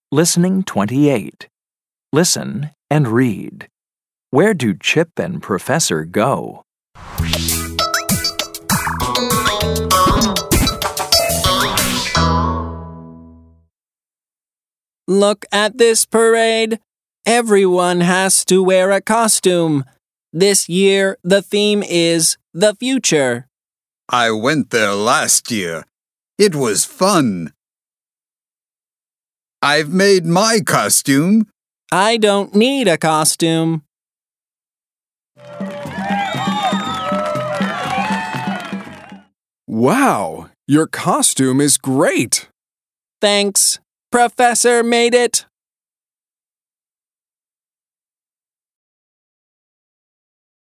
Listening 28. Listen and read. Where do Chip and Professor go? Look at this parade. Everyone has to wear a costume. This year, the theme is the future. I went there last year. It was fun. I've made my costume. I don't need a costume. Wow, your costume is great. Thanks. Professor made it.